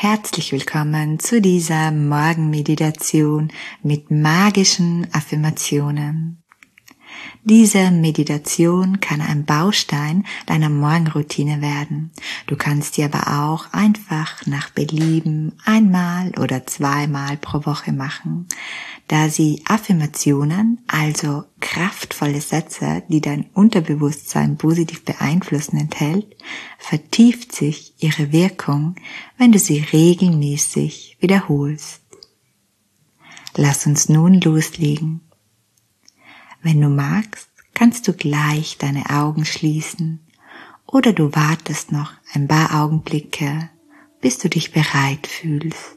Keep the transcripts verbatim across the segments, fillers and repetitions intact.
Herzlich willkommen zu dieser Morgenmeditation mit magischen Affirmationen. Diese Meditation kann ein Baustein deiner Morgenroutine werden. Du kannst sie aber auch einfach nach Belieben einmal oder zweimal pro Woche machen. Da sie Affirmationen, also kraftvolle Sätze, die dein Unterbewusstsein positiv beeinflussen, enthält, vertieft sich ihre Wirkung, wenn du sie regelmäßig wiederholst. Lass uns nun loslegen. Wenn du magst, kannst du gleich deine Augen schließen oder du wartest noch ein paar Augenblicke, bis du dich bereit fühlst.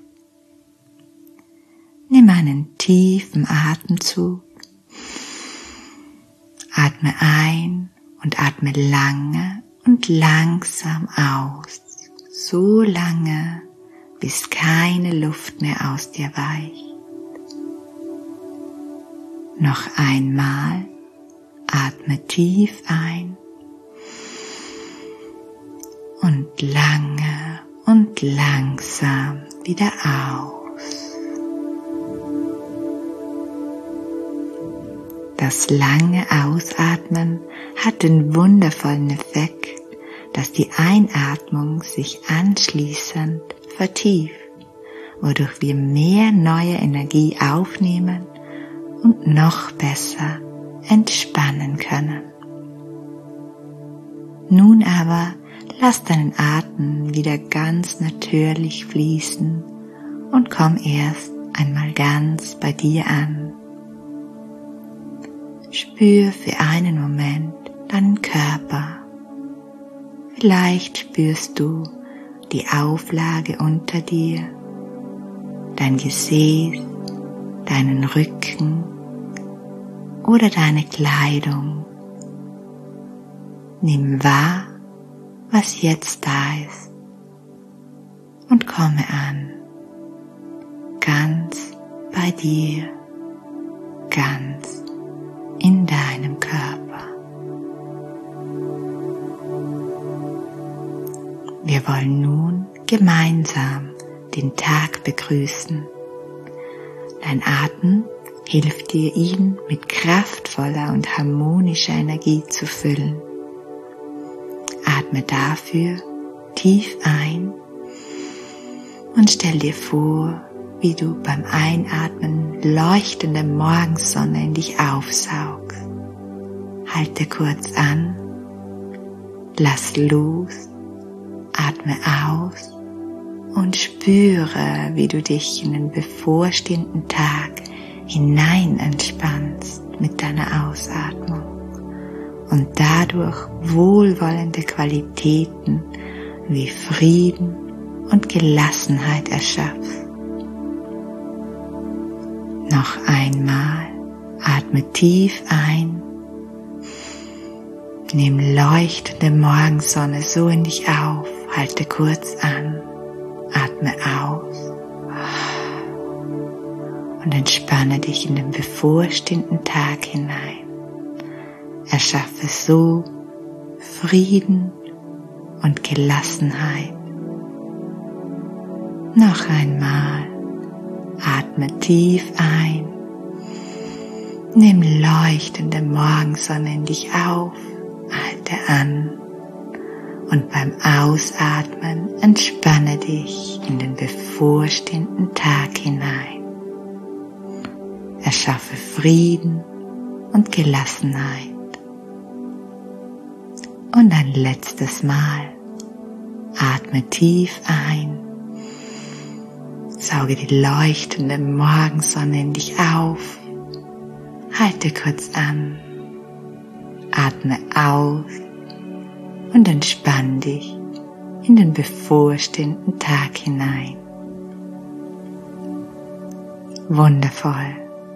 Nimm einen tiefen Atemzug, atme ein und atme lange und langsam aus, so lange, bis keine Luft mehr aus dir weicht. Noch einmal, atme tief ein und lange und langsam wieder aus. Das lange Ausatmen hat den wundervollen Effekt, dass die Einatmung sich anschließend vertieft, wodurch wir mehr neue Energie aufnehmen und noch besser entspannen können. Nun aber lass deinen Atem wieder ganz natürlich fließen und komm erst einmal ganz bei dir an. Spür für einen Moment deinen Körper. Vielleicht spürst du die Auflage unter dir, dein Gesäß, deinen Rücken oder deine Kleidung. Nimm wahr, was jetzt da ist und komme an, ganz bei dir, ganz in deinem Körper. Wir wollen nun gemeinsam den Tag begrüßen. Dein Atem hilft dir, ihn mit kraftvoller und harmonischer Energie zu füllen. Atme dafür tief ein und stell dir vor, wie du beim Einatmen leuchtende Morgensonne in dich aufsaugst. Halte kurz an, lass los, atme aus und spüre, wie du dich in den bevorstehenden Tag hinein entspannst mit deiner Ausatmung und dadurch wohlwollende Qualitäten wie Frieden und Gelassenheit erschaffst. Noch einmal, atme tief ein, nimm leuchtende Morgensonne so in dich auf, halte kurz an, atme aus und entspanne dich in den bevorstehenden Tag hinein. Erschaffe so Frieden und Gelassenheit. Noch einmal. Atme tief ein, nimm leuchtende Morgensonne in dich auf, halte an und beim Ausatmen entspanne dich in den bevorstehenden Tag hinein. Erschaffe Frieden und Gelassenheit. Und ein letztes Mal, atme tief ein, sauge die leuchtende Morgensonne in dich auf, halte kurz an, atme aus und entspann dich in den bevorstehenden Tag hinein. Wundervoll.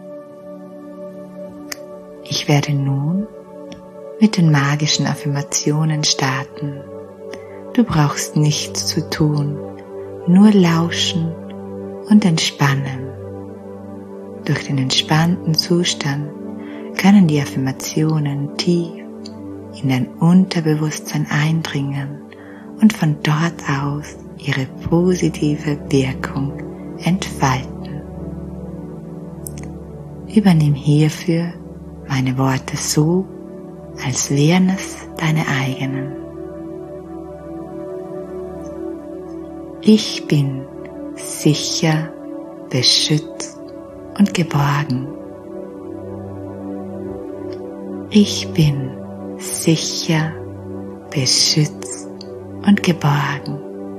Ich werde nun mit den magischen Affirmationen starten. Du brauchst nichts zu tun, nur lauschen und entspannen. Durch den entspannten Zustand können die Affirmationen tief in dein Unterbewusstsein eindringen und von dort aus ihre positive Wirkung entfalten. Übernimm hierfür meine Worte so, als wären es deine eigenen. Ich bin sicher, beschützt und geborgen. Ich bin sicher, beschützt und geborgen.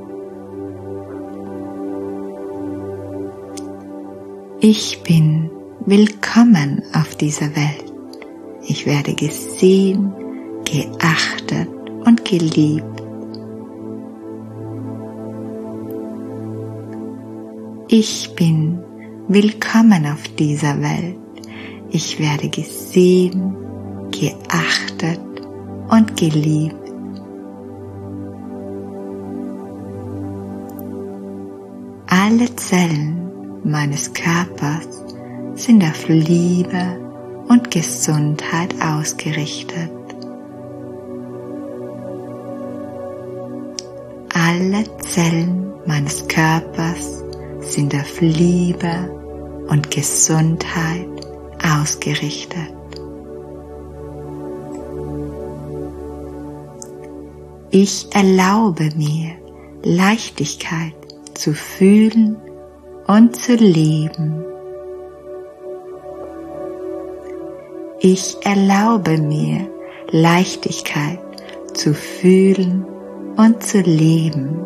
Ich bin willkommen auf dieser Welt. Ich werde gesehen, geachtet und geliebt. Ich bin willkommen auf dieser Welt. Ich werde gesehen, geachtet und geliebt. Alle Zellen meines Körpers sind auf Liebe und Gesundheit ausgerichtet. Alle Zellen meines Körpers sind auf Liebe und Gesundheit ausgerichtet. Ich erlaube mir, Leichtigkeit zu fühlen und zu leben. Ich erlaube mir, Leichtigkeit zu fühlen und zu leben.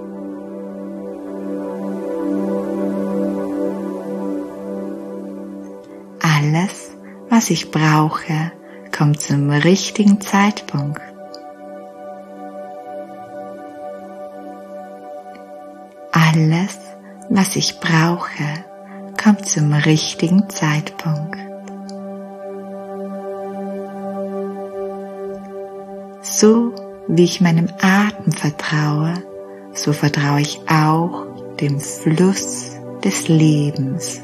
Alles, was ich brauche, kommt zum richtigen Zeitpunkt. Alles, was ich brauche, kommt zum richtigen Zeitpunkt. So wie ich meinem Atem vertraue, so vertraue ich auch dem Fluss des Lebens.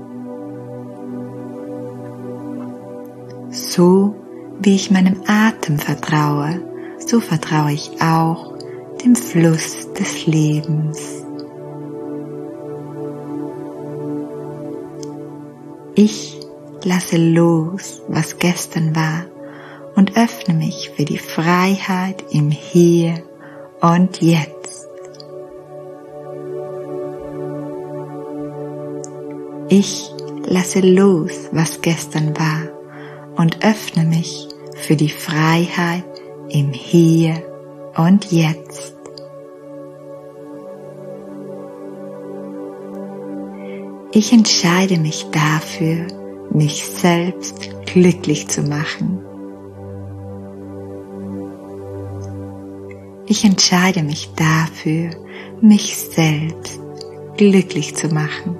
So wie ich meinem Atem vertraue, so vertraue ich auch dem Fluss des Lebens. Ich lasse los, was gestern war, und öffne mich für die Freiheit im Hier und Jetzt. Ich lasse los, was gestern war, und öffne mich für die Freiheit im Hier und Jetzt. Ich entscheide mich dafür, mich selbst glücklich zu machen. Ich entscheide mich dafür, mich selbst glücklich zu machen.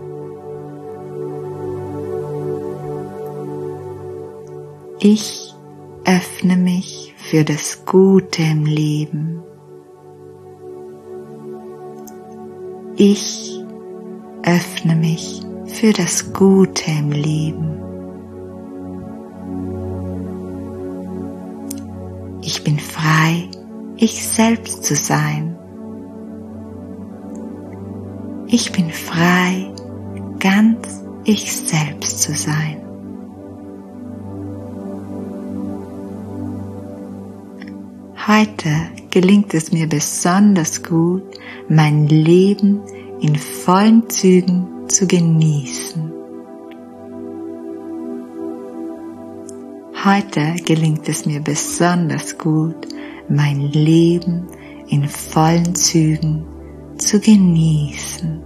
Ich öffne mich für das Gute im Leben. Ich öffne mich für das Gute im Leben. Ich bin frei, ich selbst zu sein. Ich bin frei, ganz ich selbst zu sein. Heute gelingt es mir besonders gut, mein Leben in vollen Zügen zu genießen. Heute gelingt es mir besonders gut, mein Leben in vollen Zügen zu genießen.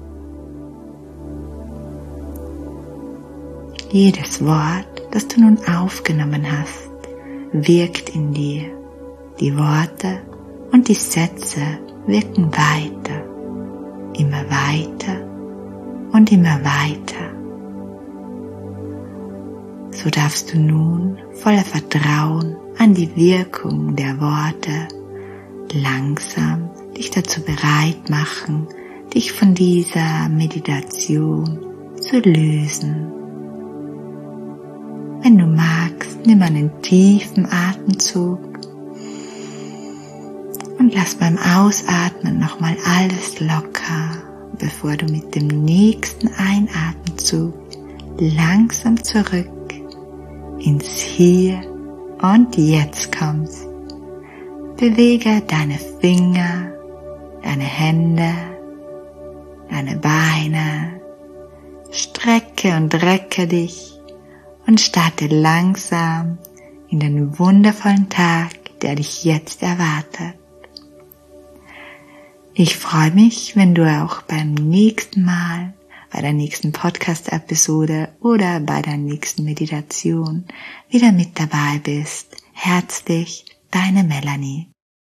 Jedes Wort, das du nun aufgenommen hast, wirkt in dir. Die Worte und die Sätze wirken weiter, immer weiter und immer weiter. So darfst du nun voller Vertrauen an die Wirkung der Worte langsam dich dazu bereit machen, dich von dieser Meditation zu lösen. Wenn du magst, nimm einen tiefen Atemzug und Und lass beim Ausatmen nochmal alles locker, bevor du mit dem nächsten Einatemzug langsam zurück ins Hier und Jetzt kommst. Bewege deine Finger, deine Hände, deine Beine, strecke und recke dich und starte langsam in den wundervollen Tag, der dich jetzt erwartet. Ich freue mich, wenn du auch beim nächsten Mal, bei der nächsten Podcast-Episode oder bei der nächsten Meditation wieder mit dabei bist. Herzlich, deine Melanie.